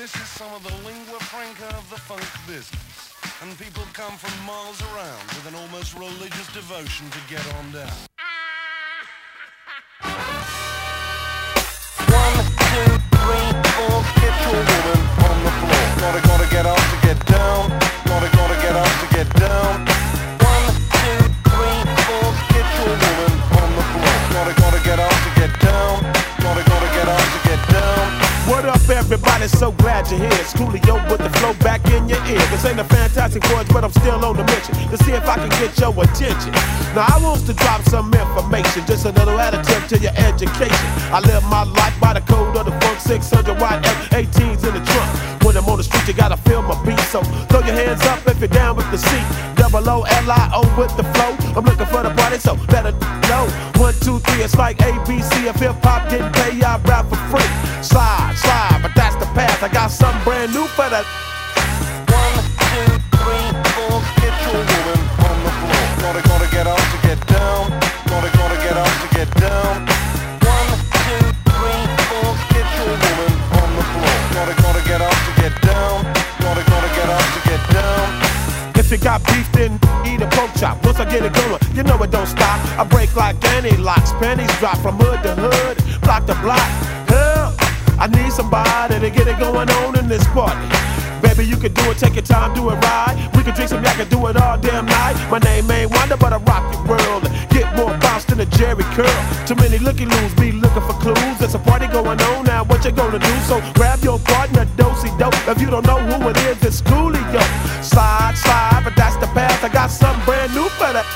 This is some of the lingua franca of the funk business. And people come from miles around with an almost religious devotion to get on down. 1, 2, 3, 4, get your woman on the floor. Gotta get up to get down. Gotta get up to get down. 1, 2, 3, 4, get your woman on the floor. Gotta get up to get down. Gotta get up to get down. What up, everybody? So glad you're here. It's Coolio with the flow back in your ear. This ain't a Fantastic Voyage, but I'm still on the mission to see if I can get your attention. Now I want to drop some information, just a little additive to your education. I live my life by the code of the funk, 600 watt F18s in the trunk. When I'm on the street, you gotta feel my beat, so throw your hands up if you're down with the seat. Double O-L-I-O with the flow. I'm looking for the party, so better know. 1, 2, 3, it's like ABC. If hip-hop didn't pay, I rap for free. Slide, but that's the path. I got something brand new for that. 1, 2, 3, 4, get your woman on the floor. Gotta get up to get down. Gotta get up to get down. 1, 2, 3, 4, get your woman on the floor. Gotta get up to get down. Gotta get up to get down. If you got beef, then eat a pork chop. Once I get it going, you know it don't stop. I break like any locks. Pennies drop from hood to hood, block to block. Hell, I need somebody to get it going on in this party. Baby, you can do it, take your time, do it right. We can drink some, I can do it all damn night. My name ain't Wonder, but I rock the world. Get more bounce than a Jerry curl. Too many looky-loos be looking for clues. There's a party going on now, what you gonna do? So grab your partner, do-si-do. If you don't know who it is, it's Coolio. Slide, but that's the path. I got something brand new for that.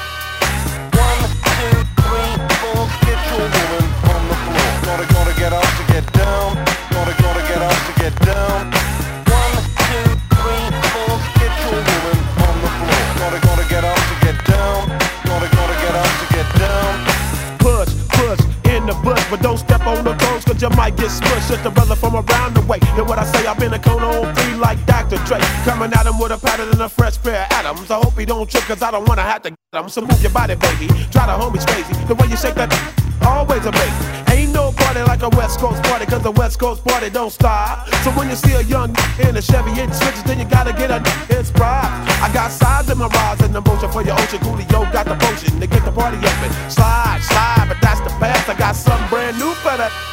1, 2, 3, 4, get your woman on the floor. Gotta get up to get down. Gotta get up to get down. 1, 2, 3, 4, get your woman on the floor. Gotta get up to get down. Gotta get up to get down. Push in the bush, but don't step on the toes, cause you might get smushed. Just a brother from around the way. Hear what I say, I've been a cone on free like Dr. Dre. Coming at him with a pattern and a fresh pair of atoms. I hope he don't trip, cause I don't wanna have to get him. So move your body, baby. Try the homies crazy. The way you shake that, always amazing. Ain't no party like a West Coast party, cause the West Coast party don't stop. So when you see a young in a Chevy hitting switches, then you gotta get a inspired. I got sides in my rise and the motion for your ocean. Coolio got the potion to get the party up and slide, but that's the path. I got something brand new for that.